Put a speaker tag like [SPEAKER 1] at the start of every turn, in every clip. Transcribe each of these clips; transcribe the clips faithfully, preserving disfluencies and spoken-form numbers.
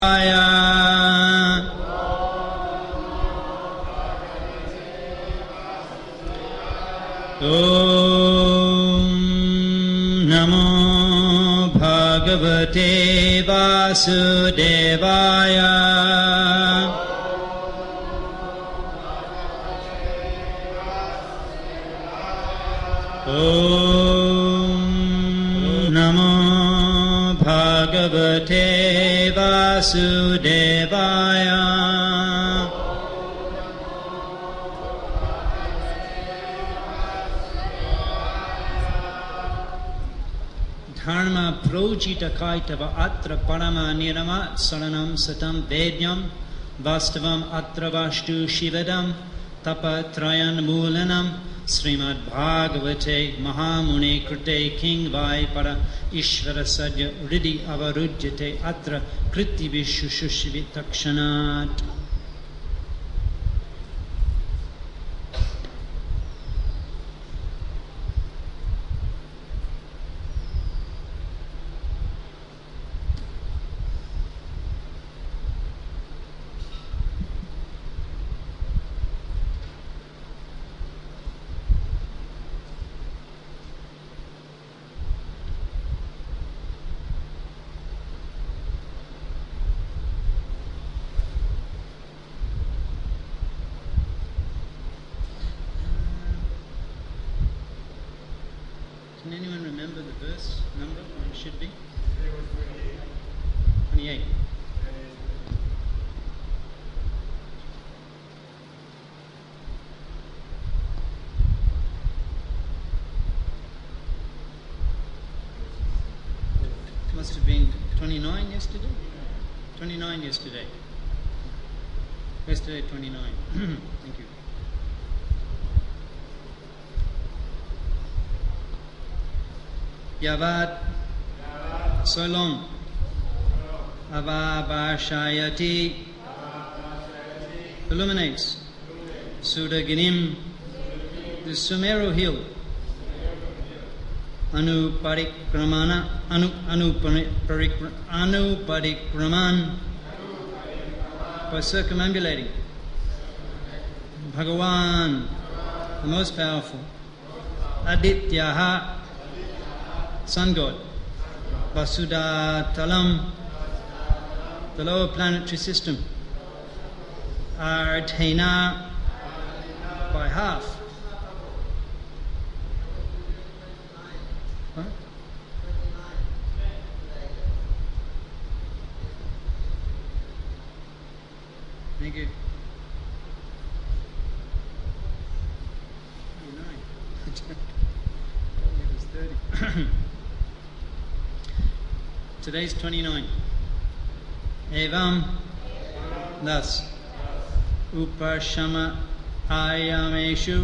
[SPEAKER 1] Om Namo Bhagavate Vasudevaya. Om Namo Bhagavate Vasudevaya. Dharma projita kaitava atra parama nirama saranam satam vedyam vastavam atra vastu shivadam tapatrayan moolanam Srimad Bhagavate Mahamuni Krute King Vai Para Ishvara Sadya Riddhi Avarujyate Atra Kriti Vishushushvi Takshanat. Can anyone remember the verse number, what it should be? twenty-eight. It must have been twenty-nine yesterday? twenty-nine yesterday. Yesterday, twenty-nine. Thank you. Yavat, so long. Avavashayati, illuminates. Sudaginim, the Sumeru hill. Anu parikramana, anu anu parikram, anu parikraman, by circumambulating. Bhagavan, the most powerful. Adityaha, sun god. Vasudhatalam, the lower planetary system. Ardhena, by half. Huh? Thank you. Today's twenty-nine. Evam, thus. Upashama ayameshu,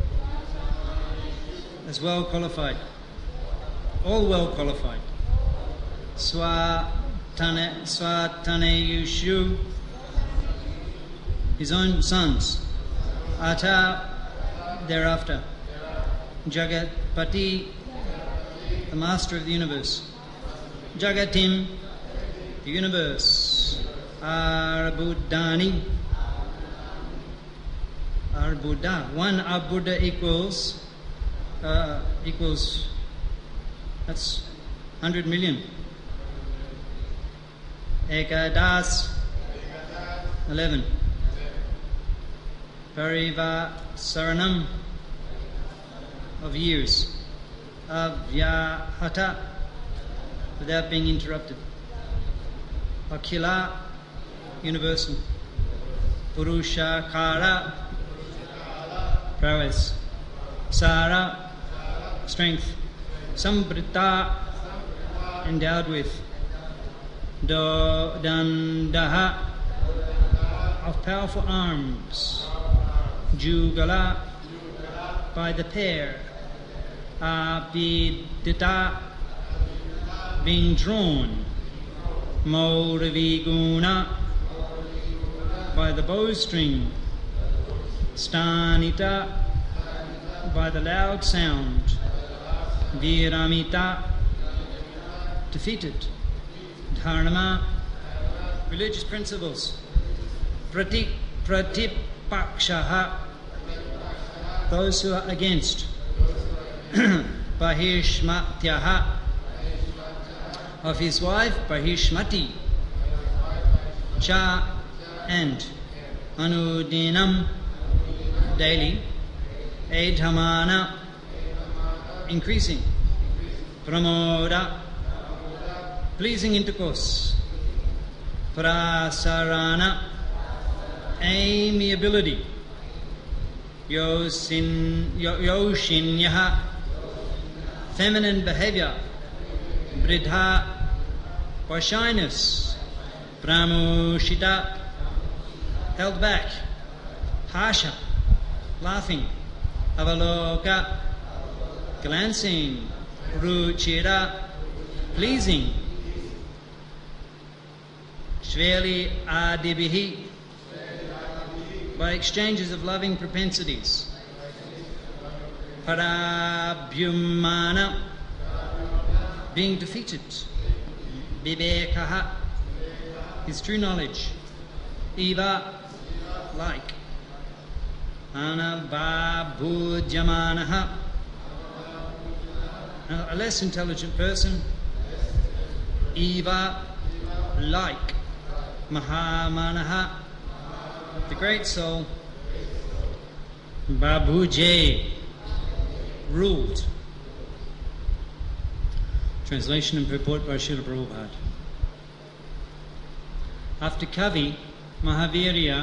[SPEAKER 1] as well qualified. All well qualified. Swatane, Swataneyushu, his own sons. Ata, thereafter. Jagatpati, the master of the universe. Jagatim, the universe. Arbudani, Arbuddha. One Arbuddha equals, uh, equals, that's one hundred million. Ekadas, eleven. Pariva Saranam, of years. Avyahata, without being interrupted. Akhila, universal. Purushakara, prowess. Sara, strength. Sambrita, endowed with. Do Dandaha, of powerful arms. Jugala, by the pair. Avidita, being drawn. Mauraviguna, by the bowstring. Stanita, by the loud sound. Viramita, defeated. Dharma, religious principles. Prati, Pratipakshaha, those who are against. Bahishmatyaha, of his wife, Bahishmati. Cha, and. Anudinam, daily. Edhamana, increasing. Pramoda, pleasing intercourse. Prasarana, amiability. Yosin, Yoshinyaha, feminine behavior. Bridha, or shyness. Pramushita, held back. Hasha, laughing. Avaloka, glancing. Ruchira, pleasing. Shveli adibihi, by exchanges of loving propensities. Parabhyumana, being defeated. Vivekaha, his true knowledge. Eva, like. Anavabhujamanaha, a less intelligent person. Eva, like. Mahamanaha, the great soul. Babuje, ruled. Translation and purport by Srila Prabhupada. After Kavi, Mahavirya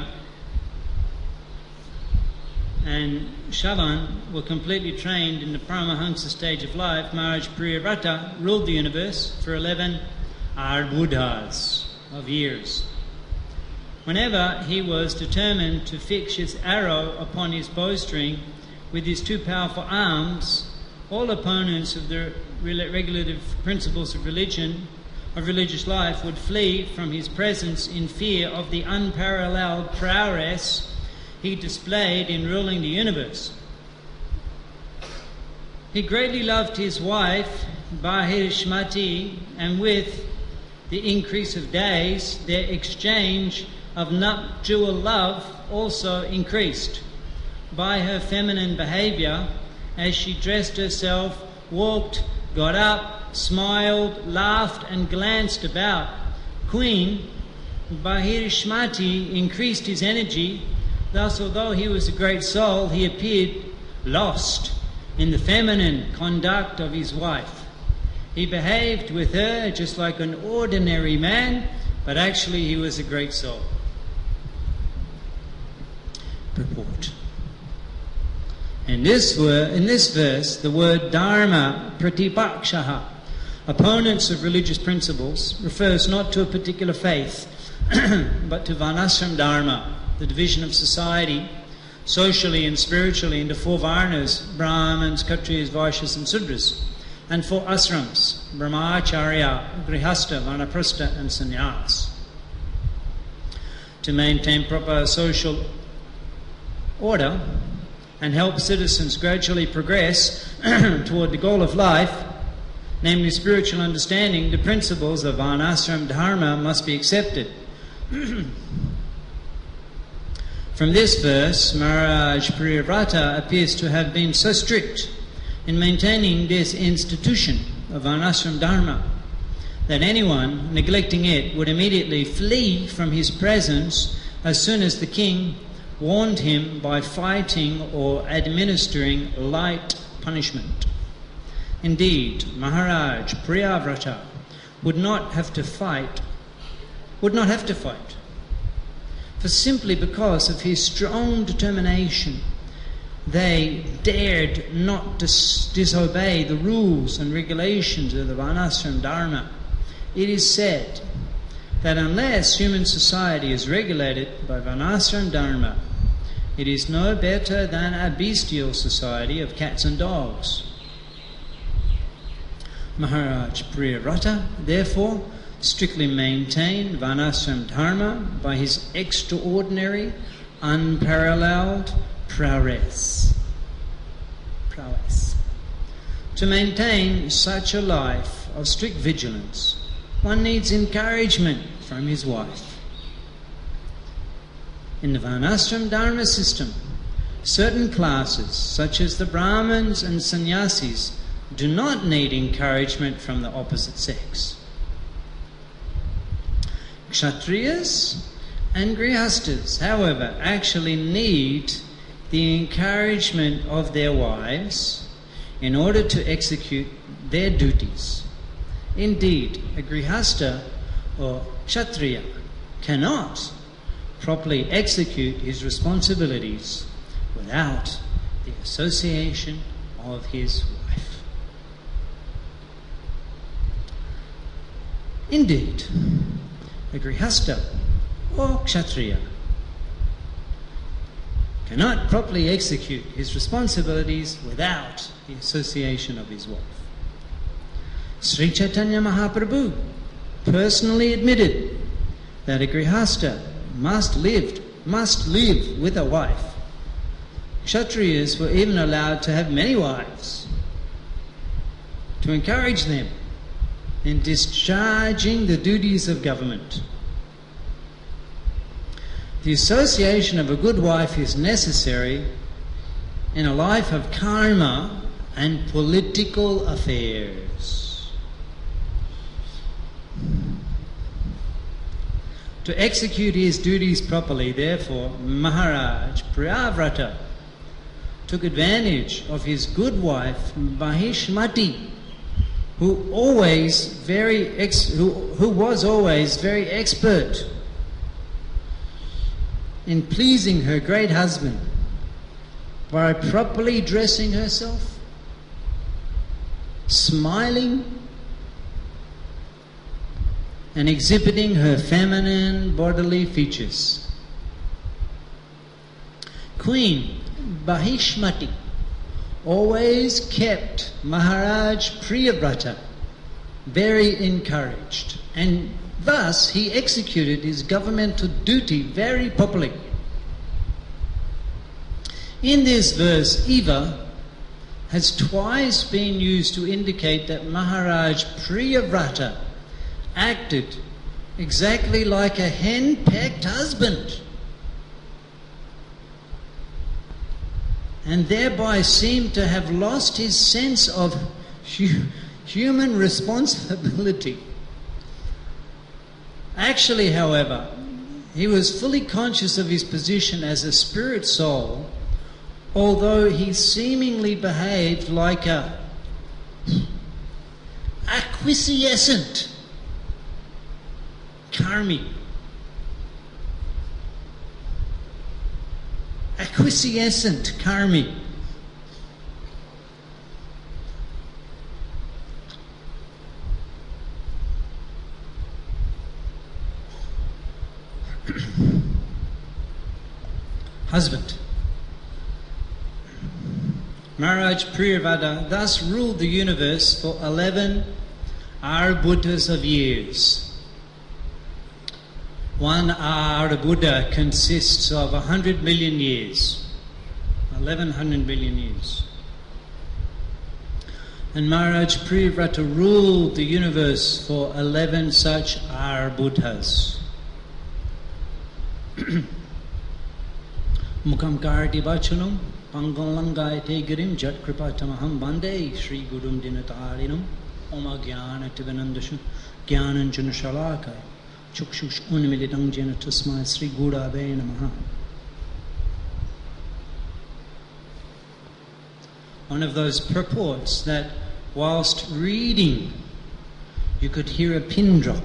[SPEAKER 1] and Shavan were completely trained in the Paramahansa stage of life, Maharaj Priyavrata ruled the universe for eleven arbudhas of years. Whenever he was determined to fix his arrow upon his bowstring with his two powerful arms, all opponents of the regulative principles of religion, of religious life, would flee from his presence in fear of the unparalleled prowess he displayed in ruling the universe. He greatly loved his wife, Bahishmati, and with the increase of days, their exchange of nuptial love also increased. By her feminine behavior, as she dressed herself, walked, got up, smiled, laughed, and glanced about, Queen Bahishmati increased his energy. Thus, although he was a great soul, he appeared lost in the feminine conduct of his wife. He behaved with her just like an ordinary man, but actually he was a great soul. Purport. In this, word, in this verse, the word dharma, pratipakshaha, opponents of religious principles, refers not to a particular faith, but to varnashram dharma, the division of society, socially and spiritually, into four varnas, Brahmins, Kshatriyas, Vaishyas, and Sudras, and four asrams, Brahmacharya, Grihastha, Vanaprastha, and Sannyas. To maintain proper social order and help citizens gradually progress toward the goal of life, namely spiritual understanding, the principles of varnashram dharma must be accepted. From this verse, Maharaj Priyavrata appears to have been so strict in maintaining this institution of varnashram dharma that anyone neglecting it would immediately flee from his presence as soon as the king warned him by fighting or administering light punishment. Indeed, Maharaj Priyavrata would not have to fight, would not have to fight, for simply because of his strong determination, they dared not dis- disobey the rules and regulations of the varnashram dharma. It is said that unless human society is regulated by varnashram dharma, it is no better than a bestial society of cats and dogs. Maharaj Priyavrata, therefore, strictly maintained varnashram dharma by his extraordinary, unparalleled prowess. Prowess. To maintain such a life of strict vigilance, one needs encouragement from his wife. In the Varnashram Dharma system, certain classes, such as the Brahmins and Sannyasis, do not need encouragement from the opposite sex. Kshatriyas and Grihastas, however, actually need the encouragement of their wives in order to execute their duties. Indeed, a Grihasta or Kshatriya cannot properly execute his responsibilities without the association of his wife. Indeed, a Grihasta or Kshatriya cannot properly execute his responsibilities without the association of his wife. Sri Chaitanya Mahaprabhu personally admitted that a Grihasta must live, must live with a wife. Kshatriyas were even allowed to have many wives to encourage them in discharging the duties of government. The association of a good wife is necessary in a life of karma and political affairs. To execute his duties properly, therefore, Maharaj Priyavrata took advantage of his good wife Mahishmati, who always very ex- who, who was always very expert in pleasing her great husband by properly dressing herself, smiling, and exhibiting her feminine bodily features. Queen Mahishmati always kept Maharaj Priyavrata very encouraged, and thus he executed his governmental duty very properly. In this verse, Eva has twice been used to indicate that Maharaj Priyavrata acted exactly like a hen-pecked husband, and thereby seemed to have lost his sense of hu- human responsibility. Actually, however, he was fully conscious of his position as a spirit soul, although he seemingly behaved like a acquiescent karmi. Acquiescent karmi. Husband. Maharaj Priyavrata thus ruled the universe for eleven Arbudhas of years. One Arbudha consists of a hundred million years, eleven hundred billion years. And Maharaj Priyavrata ruled the universe for eleven such Arbudhas. Mukam karti bachanam pangalangaite girim jat kripatamaham bande Shri Gurum dinatarinam oma jnana tivanandashu jnananjana shalakai chukshush unmilitam jena tasmai Sri Gurave namaha. One of those purports that whilst reading you could hear a pin drop.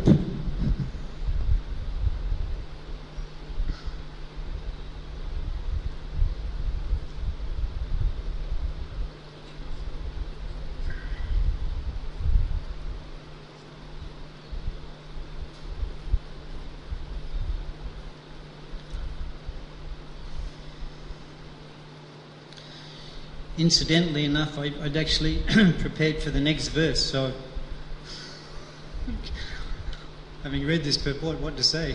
[SPEAKER 1] Incidentally enough, I, I'd actually prepared for the next verse, so having read this purport, what to say?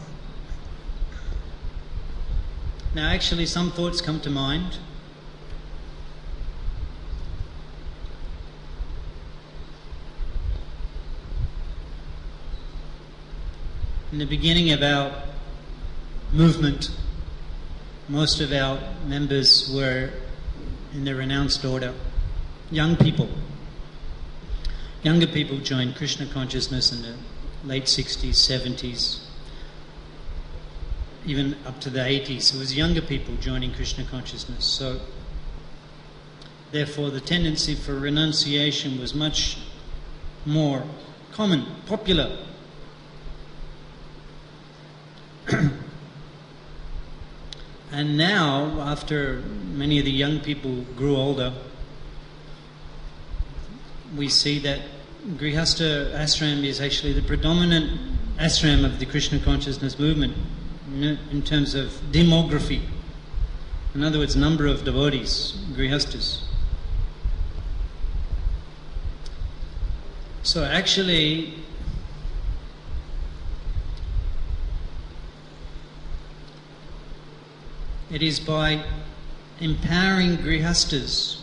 [SPEAKER 1] Now, actually, some thoughts come to mind. In the beginning of our movement most of our members were in the renounced order. Young people. Younger people joined Krishna consciousness in the late sixties, seventies, even up to the eighties. It was younger people joining Krishna consciousness. So, therefore, the tendency for renunciation was much more common, popular. And now, after many of the young people grew older, we see that Grihastha ashram is actually the predominant ashram of the Krishna consciousness movement in terms of demography. In other words, number of devotees, Grihasthas. So actually, it is by empowering Grihasthas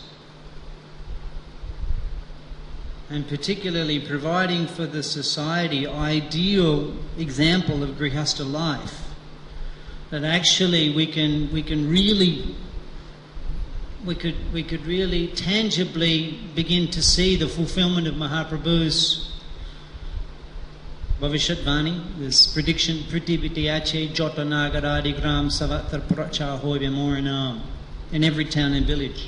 [SPEAKER 1] and particularly providing for the society ideal example of Grihastha life that actually we can we can really we could we could really tangibly begin to see the fulfillment of Mahaprabhu's Bhavishatvani, this prediction, Priti Vidyache Jotanagaradi Gram Savatar Pracha Hoyvemorinam, in every town and village.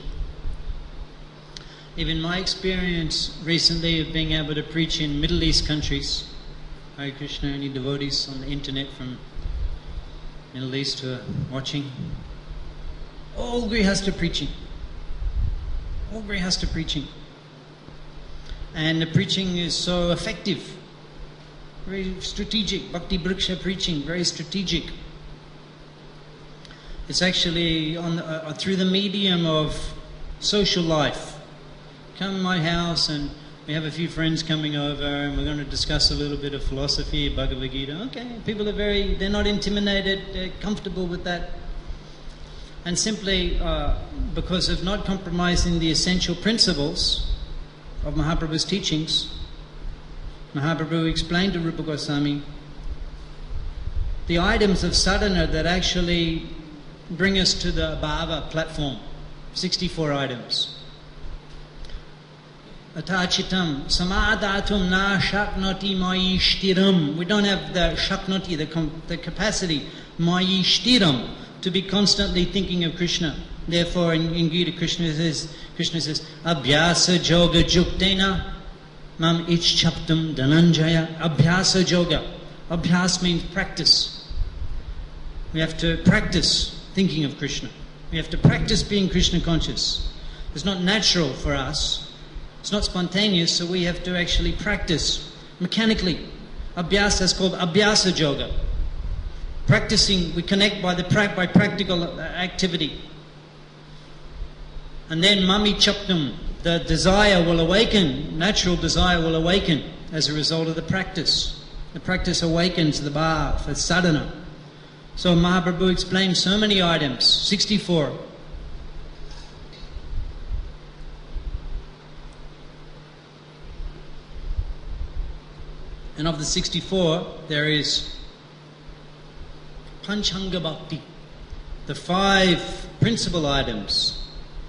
[SPEAKER 1] Even my experience recently of being able to preach in Middle East countries, Hare Krishna, any devotees on the internet from Middle East who are watching, all Grihastha preaching. All Grihastha preaching. And the preaching is so effective. Very strategic. Bhakti Vriksha preaching, very strategic. It's actually on the, uh, through the medium of social life. Come to my house and we have a few friends coming over and we're going to discuss a little bit of philosophy, Bhagavad Gita. Okay, people are very, they're not intimidated, they're comfortable with that. And simply uh, because of not compromising the essential principles of Mahaprabhu's teachings, Mahaprabhu explained to Rupa Goswami the items of sadhana that actually bring us to the bhava platform, sixty-four items. Atachitam samadhatum na shaknoti mayishtiram. We don't have the shaknoti, the, com- the capacity, mayishtiram, to be constantly thinking of Krishna. Therefore, in, in Gita, Krishna says, Krishna says, Abhyasa Joga Juktena Mam Ichchaptam Dhananjaya. Abhyasa Joga. Abhyas means practice. We have to practice thinking of Krishna. We have to practice being Krishna conscious. It's not natural for us. It's not spontaneous, so we have to actually practice mechanically. Abhyasa is called Abhyasa Yoga. Practicing, we connect by the by practical activity. And then Mami Chaptam, the desire will awaken, natural desire will awaken as a result of the practice. The practice awakens the bhav, the sadhana. So Mahaprabhu explained so many items, sixty-four. And of the sixty-four, there is Panchanga Bhakti, the five principal items.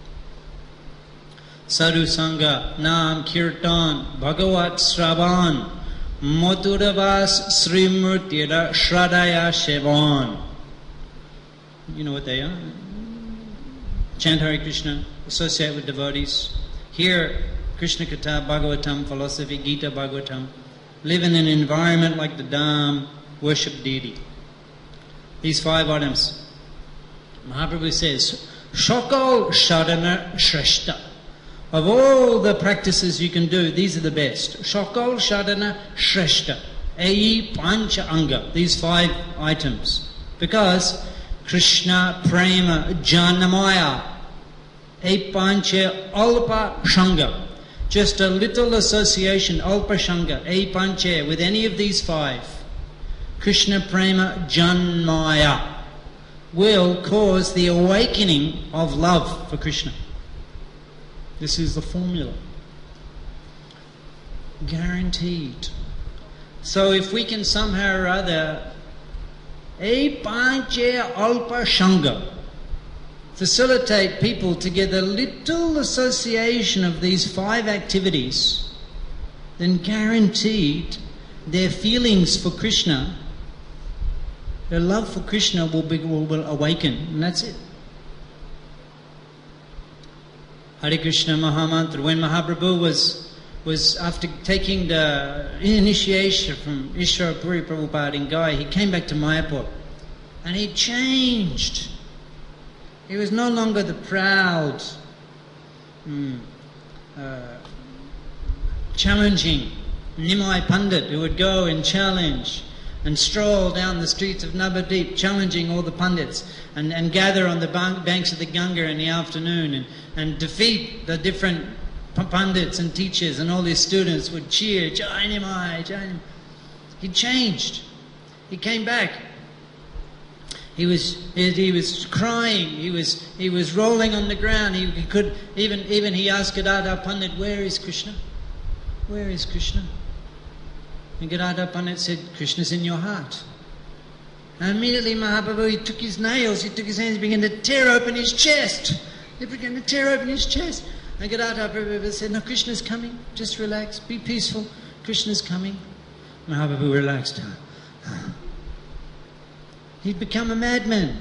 [SPEAKER 1] Sadhu Sangha, Nam, Kirtan, Bhagavat Sravan, Mathuravas Srimurtira Shradaya Shevan. You know what they are? Chant Hare Krishna, associate with devotees, hear Krishna Katha, Bhagavatam, philosophy, Gita, Bhagavatam, live in an environment like the Dham, worship deity. These five items. Mahaprabhu says, Shakal Shadana Shreshta. Of all the practices you can do, these are the best. Shakal Shadana Shreshta. Ayi Pancha Anga. These five items. Because Krishna Prema Janamaya. A Pancha Alpa Shanga. Just a little association, Alpa Shanga, A Pancha, with any of these five. Krishna Prema Janmaya will cause the awakening of love for Krishna. This is the formula. Guaranteed. So if we can somehow or other, A Pancha Alpa Shanga, facilitate people to get a little association of these five activities, then guaranteed their feelings for Krishna, their love for Krishna will, be, will, will awaken, and that's it. Hare Krishna Mahamantra. When Mahaprabhu was, was after taking the initiation from Ishwara Puri Prabhupada in Gai, he came back to Mayapur and he changed. He was no longer the proud, mm, uh, challenging Nimai Pandit who would go and challenge and stroll down the streets of Navadip challenging all the Pandits and, and gather on the banks of the Ganga in the afternoon and, and defeat the different Pandits and teachers, and all his students would cheer, Jai Nimai, Jai Nimai. He changed. He came back. He was he, he was crying. He was he was rolling on the ground. He, he could even even he asked Gadadhar Pandit, "Where is Krishna? Where is Krishna?" And Gadadhar Pandit said, "Krishna's in your heart." And immediately Mahaprabhu, he took his nails, he took his hands, he began to tear open his chest. He began to tear open his chest. And Gadadhar Prabhu said, "No, Krishna's coming. Just relax. Be peaceful. Krishna's coming." Mahaprabhu relaxed. He'd become a madman.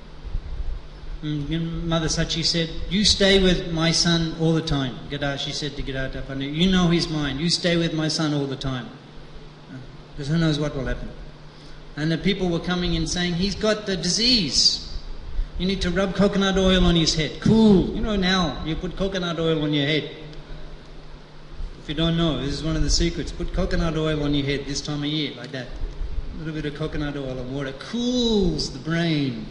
[SPEAKER 1] And Mother Sachi said, "You stay with my son all the time." Gadadhar, she said to Gadadhar Pandit, "You know his mind. You stay with my son all the time. Because who knows what will happen." And the people were coming in saying, "He's got the disease. You need to rub coconut oil on his head." Cool. You know, now you put coconut oil on your head. If you don't know, this is one of the secrets. Put coconut oil on your head this time of year, like that. A little bit of coconut oil and water cools the brain.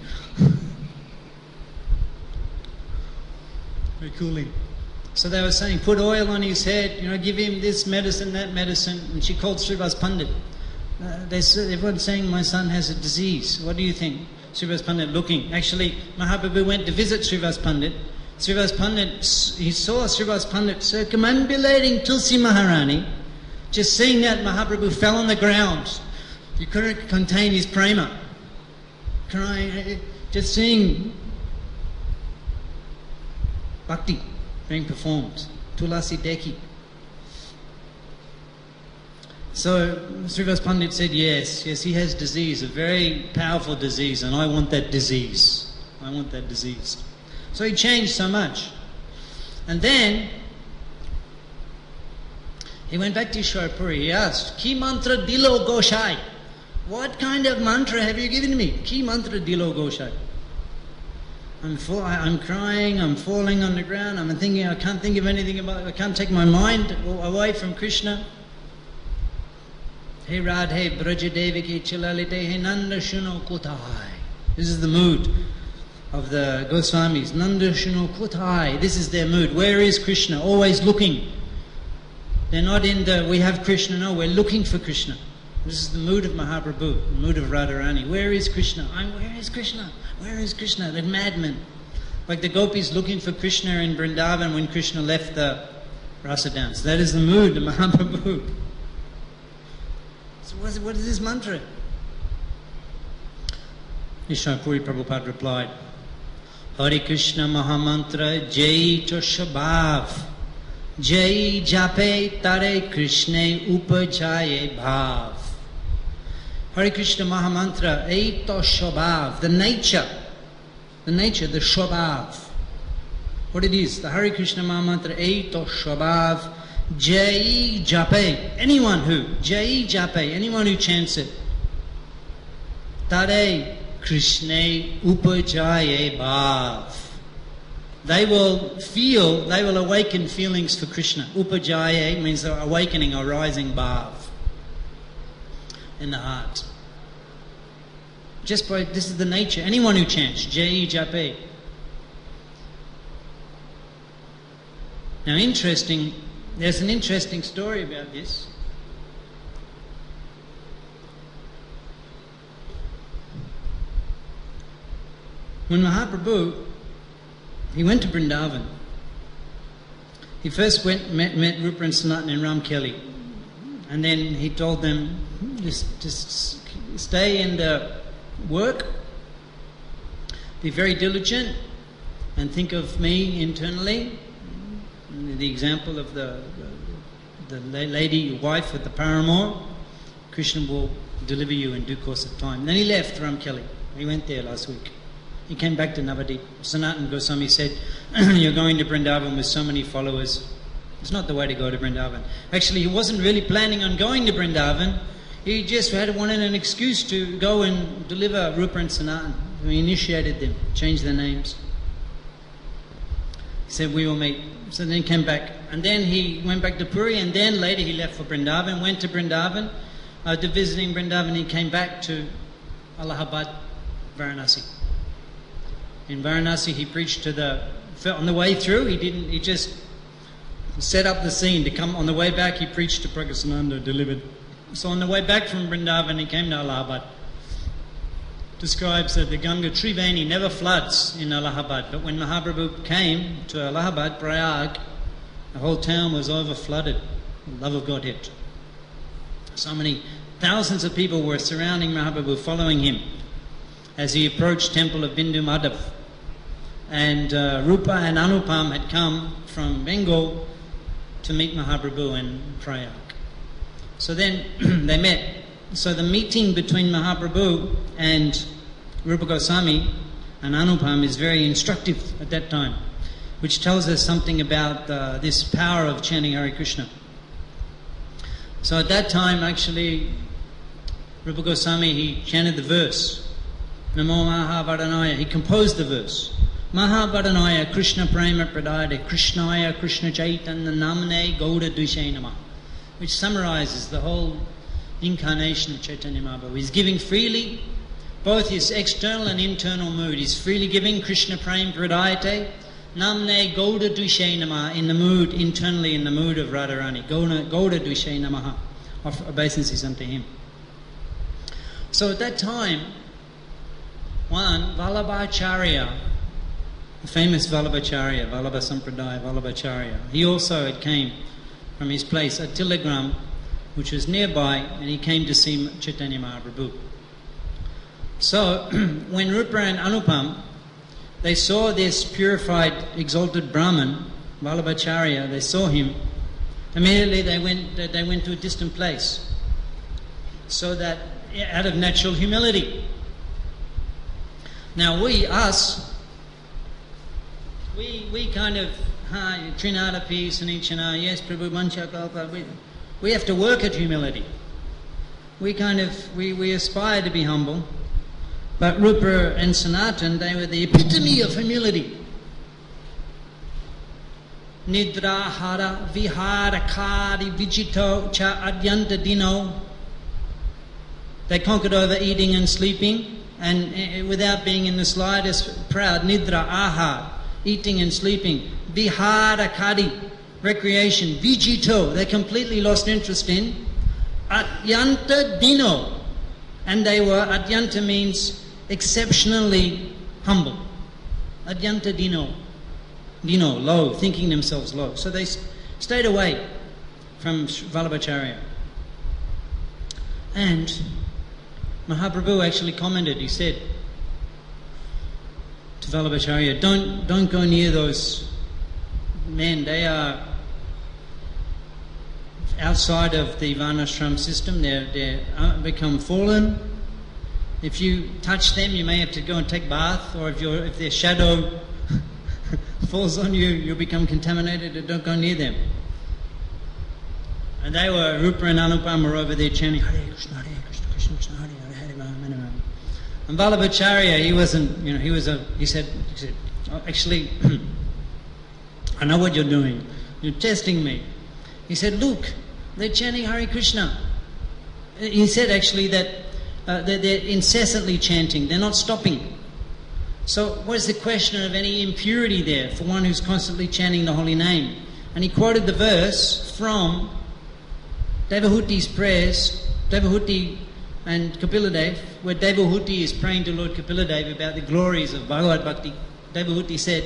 [SPEAKER 1] Very cooling. So they were saying, put oil on his head, you know, give him this medicine, that medicine. And she called Srivas Pandit. Uh, they said, everyone's saying my son has a disease. What do you think? Srivas Pandit looking. Actually, Mahaprabhu went to visit Srivas Pandit. Srivas Pandit, he saw Srivas Pandit circumambulating Tulsi Maharani. Just seeing that, Mahaprabhu fell on the ground. He couldn't contain his prema. Crying, just seeing bhakti being performed. Tulasi Deki. So Srivas Pandit said, yes, yes, he has disease, a very powerful disease, and I want that disease. I want that disease. So he changed so much. And then he went back to Ishwara Puri. He asked, Ki mantra dilo Goshai? What kind of mantra have you given me? Ki mantra dilo Goshai? I'm full, I'm crying, I'm falling on the ground, I'm thinking, I can't think of anything about, I can't take my mind away from Krishna. Hey Radhe Brajadeviki Chilalite Hey Nanda Shuno Kutai. This is the mood of the Goswamis. Nanda Shuno Kutai. This is their mood. Where is Krishna? Always looking. They're not in the, we have Krishna, no, we're looking for Krishna. This is the mood of Mahaprabhu, the mood of Radharani. Where is Krishna? I'm, where is Krishna? Where is Krishna? They're madmen. Like the gopis looking for Krishna in Vrindavan when Krishna left the rasa dance. That is the mood of Mahaprabhu. So what is, what is this mantra? Ishwara Puri Prabhupada replied, Hare Krishna Mahamantra Jai Toshabhav Jai Jape Tare Krishna Upajaye Bhav. Hare Krishna Mahamantra Eito Shobhav, the nature, the nature, the Shobhav. What it is, the Hare Krishna Mahamantra Eito Shobhav Jai Jape, anyone who, Jai Jape, anyone who chants it, Tare Krishna Upajaye Bhav. They will feel, they will awaken feelings for Krishna. Upajaye means they're awakening or rising bhav in the heart. Just by, this is the nature. Anyone who chants, Jai Jape. Now interesting, there's an interesting story about this. When Mahaprabhu, he went to Vrindavan. He first went, met, met Rupa and Sanatan and Ram Kelly. And then he told them, just, just stay and uh, work, be very diligent, and think of me internally. The example of the, the, the lady, your wife with the paramour, Krishna will deliver you in due course of time. Then he left Ramkelli. He went there last week. He came back to Navadip. Sanatana Goswami said, you're going to Vrindavan with so many followers. It's not the way to go to Vrindavan. Actually, he wasn't really planning on going to Vrindavan. He just had wanted an excuse to go and deliver Rupa and Sanatana. He initiated them, changed their names. He said, we will meet. So then he came back. And then he went back to Puri, and then later he left for Vrindavan, went to Vrindavan. After visiting Vrindavan, he came back to Allahabad, Varanasi. In Varanasi, he preached to the... On the way through, he didn't... He just set up the scene to come... On the way back, he preached to Prakasananda, delivered. So on the way back from Vrindavan, he came to Allahabad. Describes that the Ganga Triveni never floods in Allahabad, but when Mahaprabhu came to Allahabad, Prayag, the whole town was over flooded. The love of Godhead. So many thousands of people were surrounding Mahaprabhu, following him as he approached temple of Bindu Madhav. And uh, Rupa and Anupam had come from Bengal to meet Mahaprabhu in Prayag. So then they met. So the meeting between Mahaprabhu and Rupa Goswami and Anupam is very instructive at that time, which tells us something about uh, this power of chanting Hare Krishna. So at that time, actually, Rupa Goswami, he chanted the verse, Namo Mahavadhanaya. He composed the verse. Mahavadhanaya Krishna Prema Pradayate Krishnaya Krishna Chaitanya Namne Gauda Dushe Namah, which summarizes the whole incarnation of Chaitanya Mahaprabhu. He's giving freely, both his external and internal mood. He's freely giving Krishna Prema Pradayate Namne Gauda Dushe Namah, in the mood, internally in the mood of Radharani. Gauda Dushe Namaha, of obeisances unto him. So at that time, one, Vallabhacharya, the famous Vallabhacharya, Vallabha Sampradaya, Vallabhacharya, he also had came from his place at Tilagram, which was nearby, and he came to see Chaitanya Mahaprabhu. So, when Rupa and Anupam, they saw this purified, exalted Brahman, Vallabhacharya, they saw him, immediately they went, they went to a distant place, so that, out of natural humility. Now we, us, we we kind of, hi, Trinada peace and Ichana, yes, Prabhu Manchakalpa, we, we have to work at humility. We kind of, we, we aspire to be humble. But Rupa and Sanatan, they were the epitome of humility. Nidra hara vihara kari vijito cha adyanta dino. They conquered over eating and sleeping, and uh, without being in the slightest proud. Nidra aha, eating and sleeping. Vihara kari, recreation. Vijito, they completely lost interest in. Adyanta dino, and they were, adyanta means exceptionally humble. Adyanta dino. Dino, low, thinking themselves low. So they stayed away from Vallabhacharya. And Mahaprabhu actually commented, he said to Vallabhacharya, don't, don't go near those men. They are outside of the Varnashram system. They're, they're become fallen. If you touch them, you may have to go and take bath, or if, you're, if their shadow falls on you, you'll become contaminated. Don't go near them. And they were, Rupa and Anupam were over there chanting, Hare Krishna, Hare Krishna, Krishna Krishna, Hare Hare, Hare Rama, Hare Rama. And Vallabhacharya, he wasn't, you know, he was a, he said, he said oh, actually, I know what you're doing. You're testing me. He said, look, they're chanting Hare Krishna. He said actually that uh, they're, they're incessantly chanting. They're not stopping. So what is the question of any impurity there for one who's constantly chanting the holy name? And he quoted the verse from Devahuti's prayers, Devahuti and Kapiladev, where Devahuti is praying to Lord Kapiladev about the glories of Bhagavad Bhakti. Devahuti said,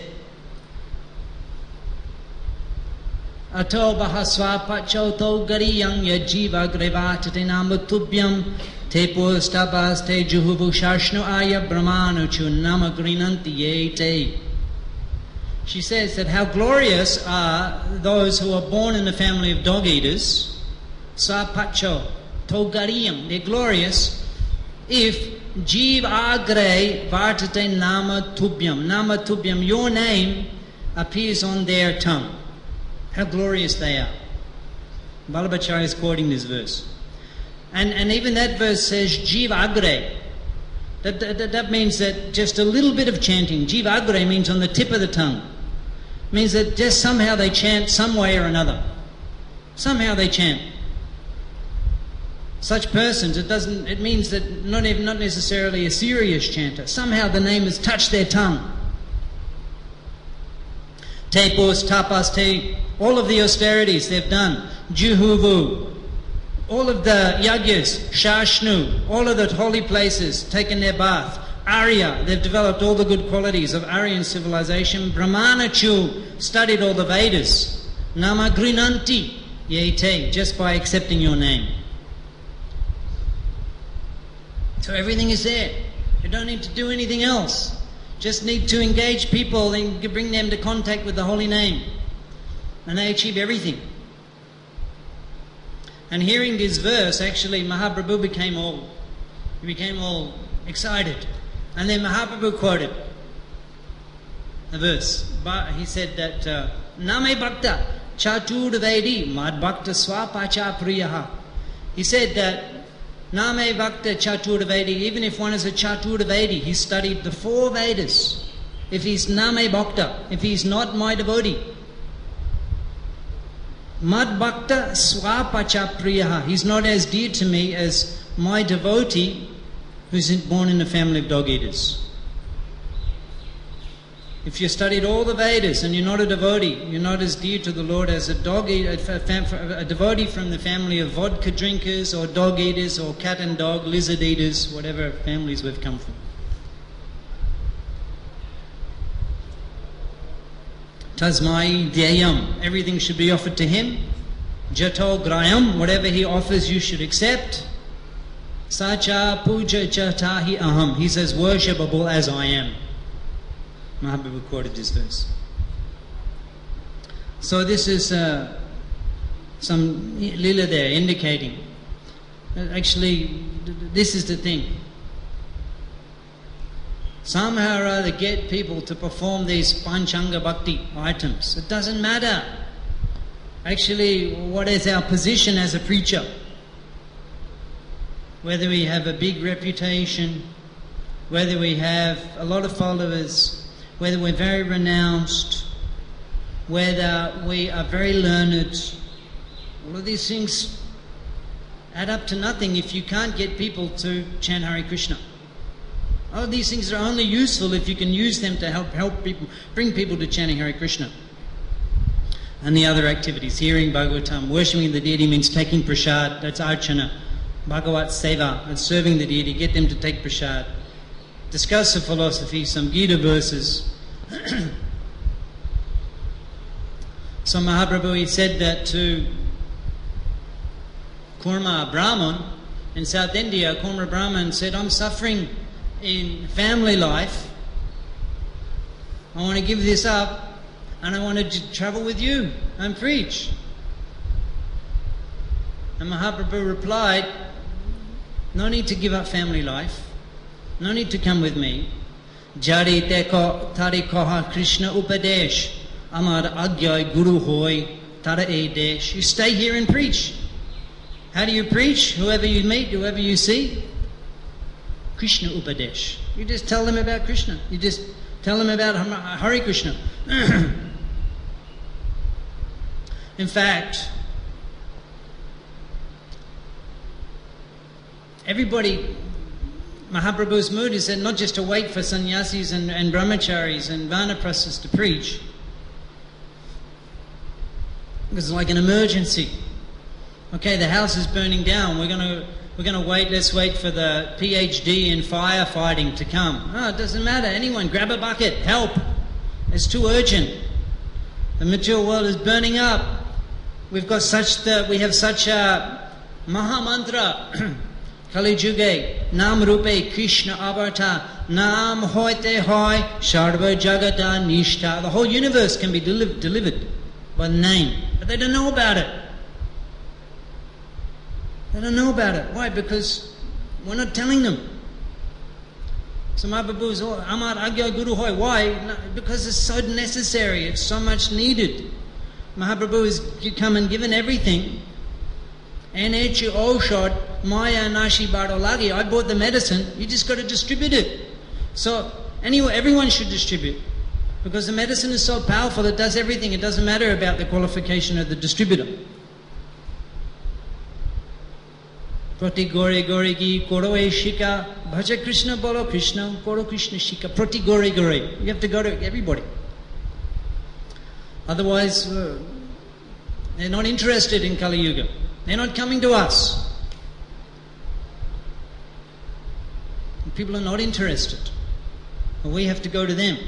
[SPEAKER 1] Ato bahasva pachoto gariyang yajiva grevatate namutubhyam tepo stabas te juhuvu shashnu aya brahmanu chu nama grinanti ye te. she says that how glorious are those who are born in the family of dog eaters. Sapacho, Togariyam. They're glorious if Jeev Agre Vartate Nama Tubhyam. Nama Tubhyam, your name appears on their tongue. How glorious they are. Vallabhacharya is quoting this verse. And, and even that verse says Jeev Agre. That, that, that means that just a little bit of chanting. Jeev Agre means on the tip of the tongue. It means that just somehow they chant some way or another. Somehow they chant. Such persons, it doesn't. It means that not even, not necessarily a serious chanter. Somehow the name has touched their tongue. Tepos, tapas, te, all of the austerities they've done. Juhuvu, all of the yagyas, shashnu, all of the holy places, taken their bath. Arya, they've developed all the good qualities of Aryan civilization. Brahmanachu, studied all the Vedas. Namagrinanti, yete, just by accepting your name. So everything is there. You don't need to do anything else. Just need to engage people and bring them to contact with the holy name. And they achieve everything. And hearing this verse, actually Mahaprabhu became all, he became all excited. And then Mahaprabhu quoted the verse. He said that uh, Name Bhakta Chaturvedi Mad Bhakta Swapacha Priyaha. He said that Name Bhakta Chaturvedi, even if one is a Chaturvedi, he studied the four Vedas. If he's Name Bhakta, if he's not my devotee, Mad Bhakta Swapacha Priyaha, he's not as dear to me as my devotee who's born in a family of dog eaters. If you studied all the Vedas and you're not a devotee, you're not as dear to the Lord as a dog eater, a, a devotee from the family of vodka drinkers or dog eaters or cat and dog, lizard eaters, whatever families we've come from. Tasmai Dhyayam, everything should be offered to him. Jato Grayam, whatever he offers you should accept. Sacha Puja Jatahi Aham, he says worshipable as I am. Mahaprabhu quoted this verse. So this is uh, some lila there indicating. Actually, this is the thing. Somehow or other get people to perform these Panchanga Bhakti items. It doesn't matter. Actually, what is our position as a preacher? Whether we have a big reputation, whether we have a lot of followers, whether we're very renounced, whether we are very learned, all of these things add up to nothing if you can't get people to chant Hare Krishna. All of these things are only useful if you can use them to help help people, bring people to chanting Hare Krishna. And the other activities, hearing Bhagavatam, worshipping the deity means taking prasad, that's archana. Bhagavat Seva, that's serving the deity, get them to take prasad. Discuss the philosophy, some Gita verses. So Mahaprabhu, he said that to Kurma Brahman in South India. Kurma Brahman said, I'm suffering in family life. I want to give this up and I want to travel with you and preach. And Mahaprabhu replied, no need to give up family life. No need to come with me. Jari teko tari koha Krishna upadesh. Amar agyay guru hoy tara e desh. You stay here and preach. How do you preach? Whoever you meet, whoever you see. Krishna upadesh. You just tell them about Krishna. You just tell them about Hare Krishna. In fact, everybody, Mahaprabhu's mood is that not just to wait for sannyasis and, and brahmacharis and vanaprasthas to preach. It's like an emergency. Okay, the house is burning down. We're going to we're going to wait. Let's wait for the P H D in firefighting to come. Oh, it doesn't matter. Anyone, grab a bucket. Help. It's too urgent. The material world is burning up. We've got such the we have such a maha mantra. Kali Juge, Nam Rupe Krishna Avarta, Nam Hoite Hoi, Sharva Jagata Nishta. The whole universe can be deli- delivered by the name, but they don't know about it. They don't know about it. Why? Because we're not telling them. So Mahaprabhu is, oh, Amar Agya Guru Hoy. Why? No, because it's so necessary. It's so much needed. Mahaprabhu has come and given everything. Enechu Oshad Maya Nashi Badolagi. I bought the medicine. You just got to distribute it. So anyway, everyone should distribute. Because the medicine is so powerful, it does everything. It doesn't matter about the qualification of the distributor. Prati Gori Gori Gi Koro E Shika Bhaja Krishna Bolo Krishna Koro Krishna Shika Prati Gori Gori. You have to go to everybody. Otherwise, uh, they're not interested in Kali Yuga. They're not coming to us. People are not interested. We have to go to them.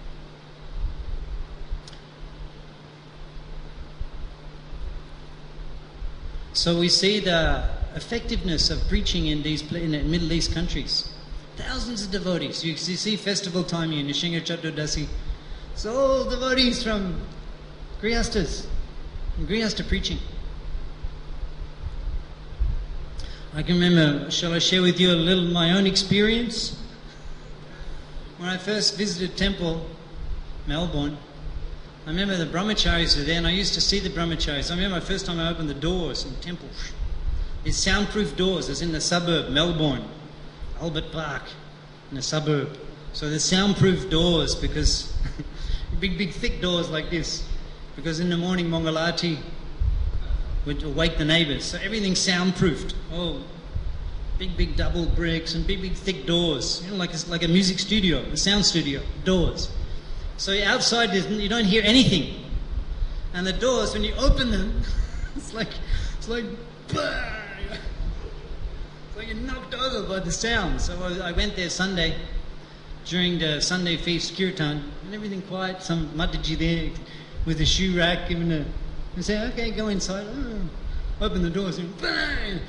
[SPEAKER 1] So we see the effectiveness of preaching in these in the Middle East countries. Thousands of devotees. You see festival time in Nishinga Chaturdasi. So all devotees from Grihastas, Grihasta preaching. I can remember, shall I share with you a little my own experience? When I first visited Temple, Melbourne, I remember the brahmacharis were there, and I used to see the brahmacharis. I remember the first time I opened the doors in Temple. It's soundproof doors. It's in the suburb, Melbourne, Albert Park, in the suburb. So there's soundproof doors because big, big, thick doors like this. Because in the morning, Mangalati would awake the neighbours. So everything's soundproofed. Oh, big, big double bricks and big, big, thick doors. You know, like a, like a music studio, a sound studio, doors. So outside, you don't hear anything. And the doors, when you open them, it's like, it's like, bah! It's like you're knocked over by the sound. So I went there Sunday, during the Sunday feast, Kirtan, and everything quiet. Some Mataji there with a shoe rack, giving a, and say, okay, go inside. Oh, open the doors, and bang!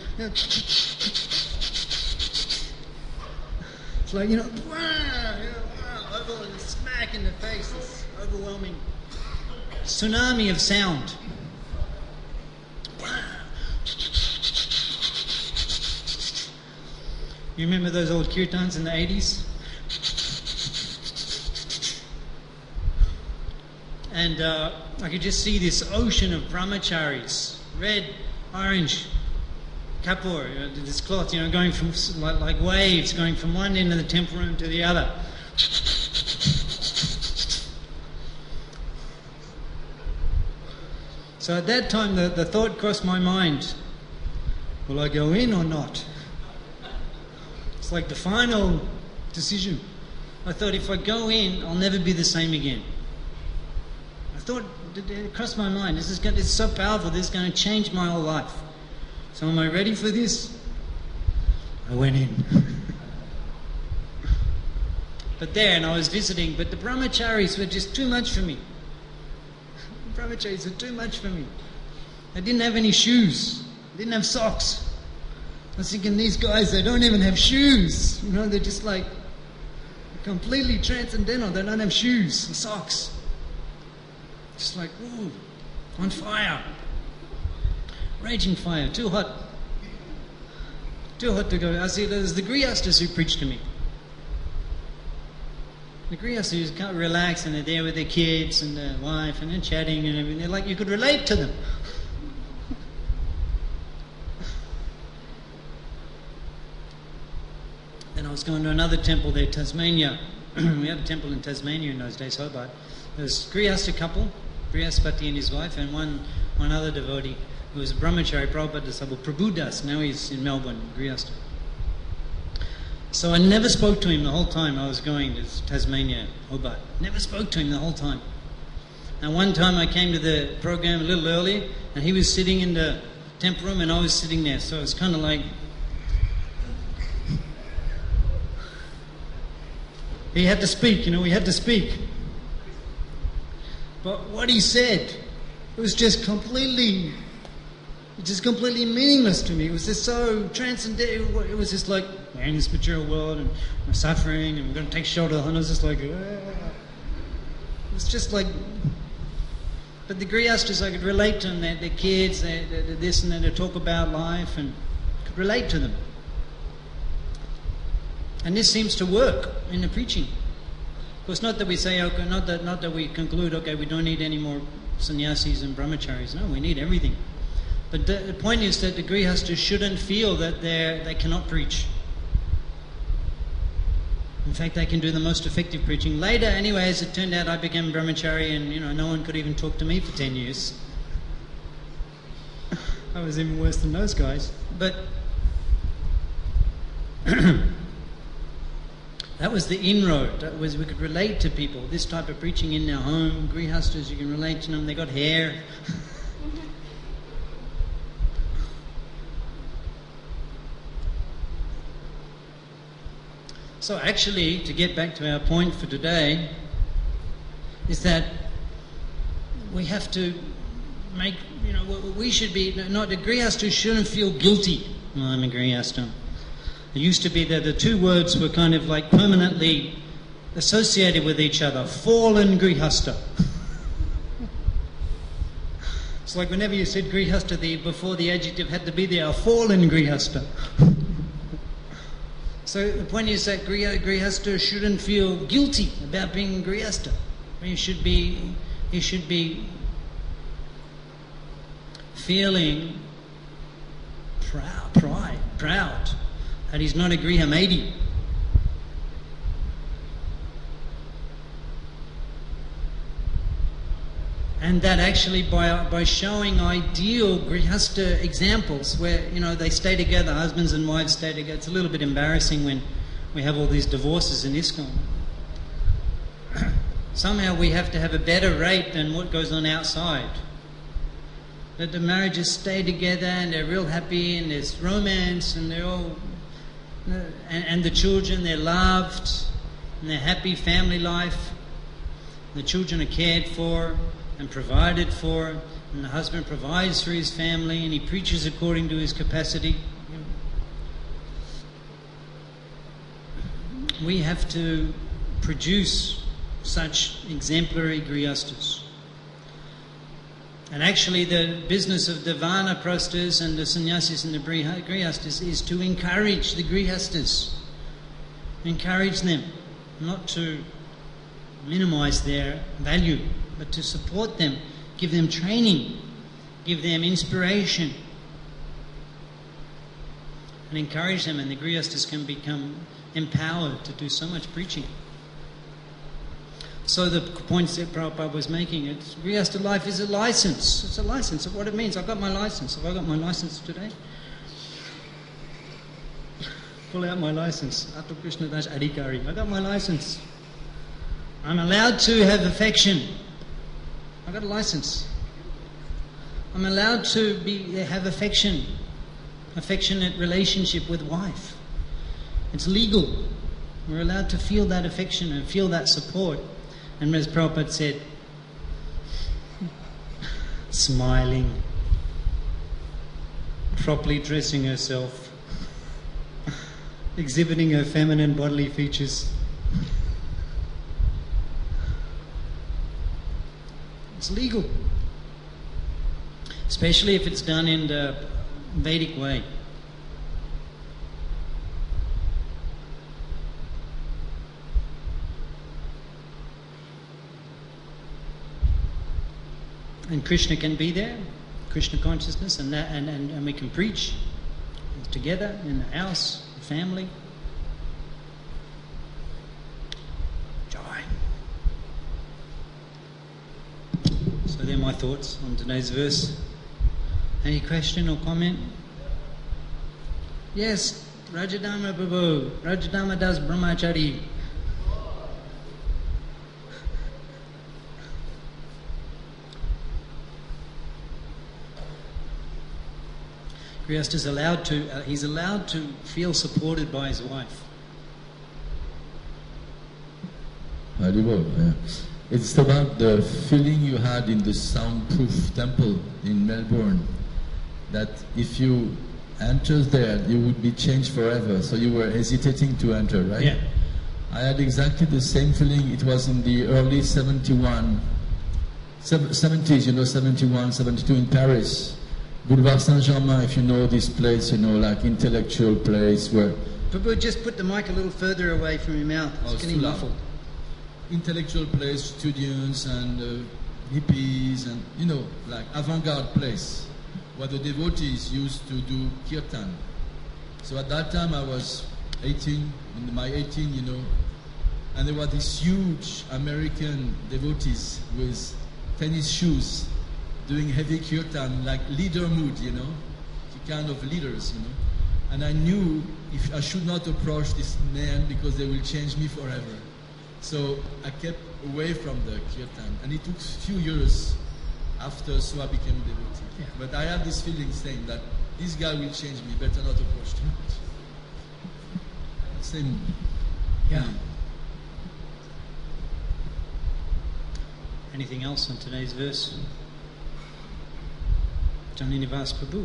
[SPEAKER 1] It's like, you know, bang! You know, over and smack in the face. This overwhelming tsunami of sound. You remember those old kirtans in the eighties? And uh, I could just see this ocean of brahmacharis, red, orange, kapur, you know, this cloth, you know, going from like, like waves, going from one end of the temple room to the other. So at that time, the, the thought crossed my mind: will I go in or not? It's like the final decision. I thought, if I go in, I'll never be the same again. I thought, it crossed my mind, this is going, it's so powerful, this is going to change my whole life. So am I ready for this? I went in. But there, and I was visiting, but the brahmacharis were just too much for me. The brahmacharis were too much for me. I didn't have any shoes. I didn't have socks. I was thinking, these guys, they don't even have shoes. You know, they're just like completely transcendental. They don't have shoes and socks. Just like, ooh, on fire. Raging fire, too hot. Too hot to go. I see there's the Grihastas who preach to me. The Grihastas can't relax, and they're there with their kids and their wife, and they're chatting and everything. They're like, you could relate to them. Then I was going to another temple there, Tasmania. We had a temple in Tasmania in those days, Hobart. There was a Grihasta couple, Grihaspati and his wife, and one one other devotee who was a brahmachari, Prabhupada Disciple, Prabhu Das. Now he's in Melbourne, Grihasta. So I never spoke to him the whole time I was going to Tasmania, Hobart. Never spoke to him the whole time. And one time I came to the program a little early, and he was sitting in the temple room, and I was sitting there. So it was kind of like, he had to speak, you know, he had to speak. But what he said, it was just completely It's just completely meaningless to me. It was just so transcendental. It was just like, we're in this material world and we're suffering and we're going to take shelter. And I was just like, ah. It's just like, but the Grihastas, I could relate to them. They're, they're kids, they're, they're this and that, they talk about life and could relate to them. And this seems to work in the preaching. Of course, not that we say, okay, not that, not that we conclude, okay, we don't need any more sannyasis and brahmacharis. No, we need everything. But the, the point is that the Grihastas shouldn't feel that they they cannot preach. In fact, they can do the most effective preaching. Later, anyway, as it turned out, I became brahmachari, and you know, no one could even talk to me for ten years. I was even worse than those guys. But that was the inroad. That was, we could relate to people. This type of preaching in their home, Grihastas, you can relate to them. They got hair. So actually, to get back to our point for today, is that we have to make, you know, we should be, not the Grihastas shouldn't feel guilty. Oh, I'm a Grihasta. It used to be that the two words were kind of like permanently associated with each other. Fallen Grihasta. It's like whenever you said Grihasta, the, before the adjective had to be there, a fallen Grihasta. So the point is that Grihasta shouldn't feel guilty about being Grihasta. He should be, he should be feeling proud, pride, proud that he's not a Grihamedi. And that actually by by showing ideal Grihasta examples where, you know, they stay together, husbands and wives stay together. It's a little bit embarrassing when we have all these divorces in ISKCON. Somehow we have to have a better rate than what goes on outside. That the marriages stay together and they're real happy and there's romance and they're all... And, and the children, they're loved and they're happy family life. The children are cared for and provided for, and the husband provides for his family and he preaches according to his capacity. We have to produce such exemplary Grihastas. And actually the business of the Vanaprasthas and the sannyasis and the Grihastas is to encourage the Grihastas. Encourage them, not to minimize their value, but to support them, give them training, give them inspiration, and encourage them, and the Grihastas can become empowered to do so much preaching. So the points that Prabhupada was making, it's, Grihasta life is a license. It's a license of what it means. I've got my license. Have I got my license today? Pull out my license. Atto Krishna Das Adhikari. I got my license. I'm allowed to have affection. I've got a license. I'm allowed to be have affection, affectionate relationship with wife. It's legal. We're allowed to feel that affection and feel that support. And as Prabhupada said, smiling, properly dressing herself, exhibiting her feminine bodily features. It's legal, especially if it's done in the Vedic way. And Krishna can be there, Krishna consciousness, and that, and, and, and we can preach together in the house, the family. So they're my thoughts on today's verse. Any question or comment? Yes, Rajadama Prabhu. Rajadama Das Brahmachari. Grihasta is allowed to, uh, he's allowed to feel supported by his wife.
[SPEAKER 2] Haribol, yeah. It's about the feeling you had in the soundproof temple in Melbourne. that if you enter there, you would be changed forever. So you were hesitating to enter, right?
[SPEAKER 1] Yeah.
[SPEAKER 2] I had exactly the same feeling. It was in the early seventy-one, seventies, you know, seventy-one, seventy-two in Paris. Boulevard Saint-Germain, if you know this place, you know, like intellectual place where...
[SPEAKER 1] Prabhu, just put the mic a little further away from your mouth. It's
[SPEAKER 2] Oh, it's
[SPEAKER 1] getting
[SPEAKER 2] too loud.
[SPEAKER 1] muffled.
[SPEAKER 2] Intellectual place, students and uh, hippies and, you know, like avant-garde place where the devotees used to do kirtan. So at that time I was eighteen, in my eighteen, you know, and there were these huge American devotees with tennis shoes doing heavy kirtan, like leader mood, you know, the kind of leaders, you know. And I knew if I should not approach this man because they will change me forever. So I kept away from the kirtan, and it took a few years after, so I became a devotee.
[SPEAKER 1] Yeah.
[SPEAKER 2] But I have this feeling saying that this guy will change me, better not approach too much. Same.
[SPEAKER 1] Yeah.
[SPEAKER 2] feeling.
[SPEAKER 1] Anything else on today's verse? Janivas Prabhu.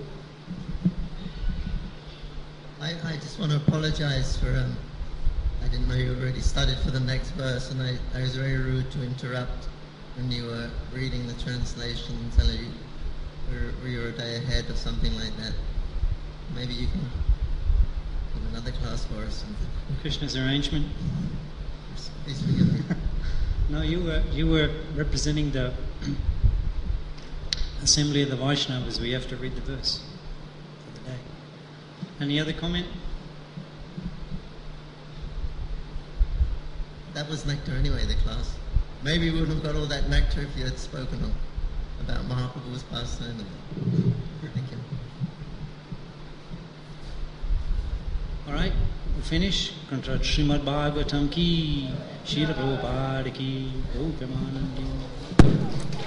[SPEAKER 3] I, I just want to apologize for, um, I didn't know you already studied for the next verse, and I, I was very rude to interrupt when you were reading the translation, telling you we were, we were a day ahead or something like that. Maybe you can give another class for us. And
[SPEAKER 1] Krishna's arrangement.
[SPEAKER 3] please forgive me.
[SPEAKER 1] No, you were you were representing the assembly of the Vaishnavas. We have to read the verse for the day. Any other comment?
[SPEAKER 3] That was nectar anyway, the class. Maybe we wouldn't have got all that nectar if you had spoken on, about Mahaprabhu's pastime. Thank you.
[SPEAKER 1] All right, we finish. Contra Srimad Bhagavatam ki, Srila Prabhupada ki, Rupamanandi.